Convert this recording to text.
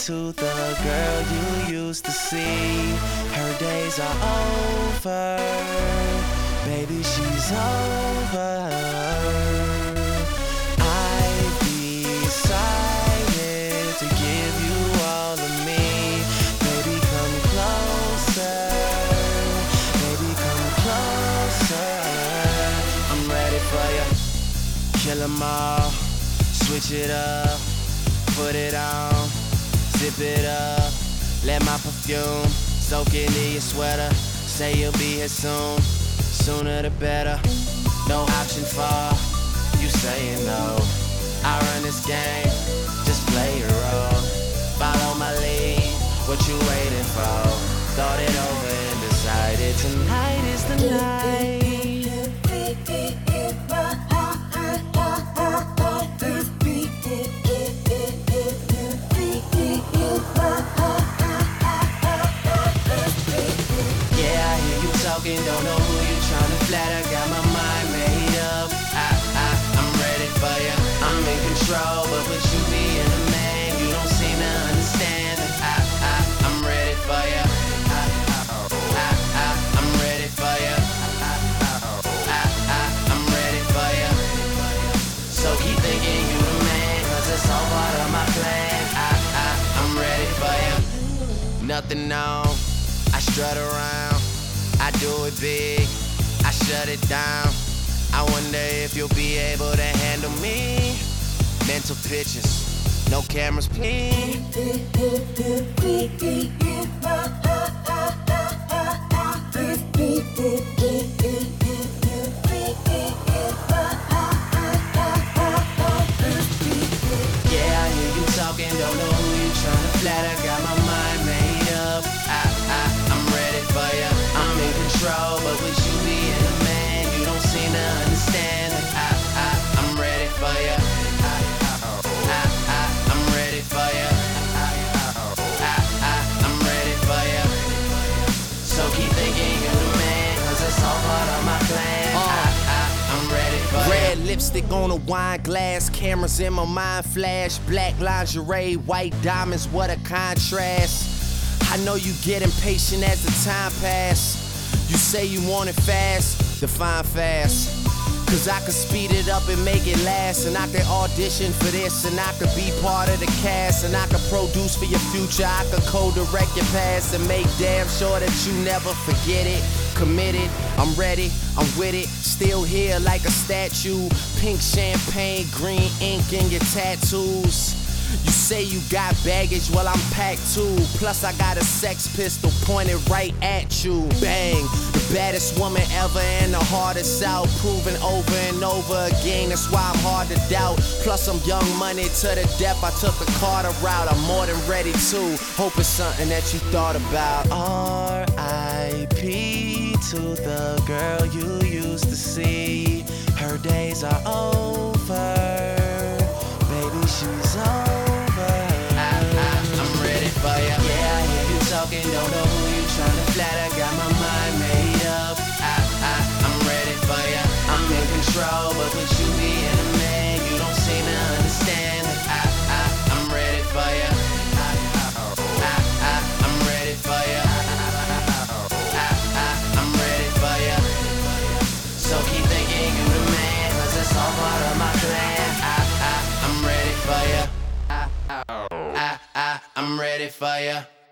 to the girl you used to see. Her days are over, baby, she's over. I decided to give you all of me. Baby, come closer. Baby, come closer. I'm ready for you. Kill 'em all. Switch it up. Put it on. Zip it up. Let my perfume soak into your sweater. Say you'll be here soon. Sooner the better. No option for you saying no. I run this game, just play your role. Follow my lead, what you waiting for? Thought it over and decided tonight is the night. Yeah, I hear you talking, don't know who you tryna flatter. Got my mind made up. I'm ready for you. I'm in control, but with you being a man, you don't seem to understand. I'm ready for you. I'm ready for you. I'm ready for you. So keep thinking you the man, 'cause it's all part of my plan. I'm ready for you. Nothing on, I strut around. I do it big, I shut it down. I wonder if you'll be able to handle me. Mental pictures, no cameras, please. Yeah, I hear you talking, don't know who you tryna flatter. Got my mind made up. I'm ready for you. I'm in control, but with you being a man, you don't seem to understand. I'm ready for you. I'm ready for you. I'm ready for you. So keep thinking you're the man, 'cause it's all part of my plan. I'm ready for you. Red lipstick on a wine glass, cameras in my mind flash. Black lingerie, white diamonds, what a contrast. I know you get impatient as the time pass. You say you want it fast, define fast. 'Cause I could speed it up and make it last. And I could audition for this, and I could be part of the cast. And I could produce for your future, I could co-direct your past. And make damn sure that you never forget it. Committed, I'm ready, I'm with it. Still here like a statue. Pink champagne, green ink in your tattoos. You say you got baggage, well I'm packed too. Plus I got a sex pistol pointed right at you. Bang, the baddest woman ever and the hardest out. Proven over and over again, that's why I'm hard to doubt. Plus I'm young money to the death, I took the Carter route. I'm more than ready to, hope it's something that you thought about. R.I.P. to the girl you used to see. Her days are over, baby, she's over. I'm ready for you. Yeah, I hear you talking, don't know who you tryna flatter. Got my mind made up. I'm ready for you. I'm in control, but with you being a man, you don't seem to understand. I'm ready for you. I'm ready for you. I'm ready for you. So keep thinking you the man, 'cause it's all part of my plan. I'm ready for you. I'm ready for you.